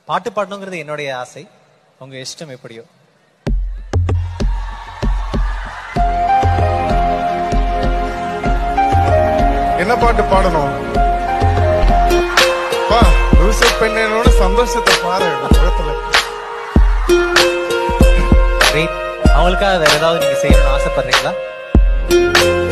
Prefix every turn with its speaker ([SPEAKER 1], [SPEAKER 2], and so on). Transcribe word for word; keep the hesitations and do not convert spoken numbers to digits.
[SPEAKER 1] பாட்டு பாடணுங்கிறது என்னுடைய ஆசை, உங்க இஷ்டம் எப்படியோ.
[SPEAKER 2] என்ன பாட்டு பாடணும்? பா லூசு பெண்ணோட சந்தோஷத்தை பாரு முகத்துல.
[SPEAKER 1] அவங்களுக்காக வேற ஏதாவது நீங்க செய்யணும்னு ஆசைப்படுறீங்களா?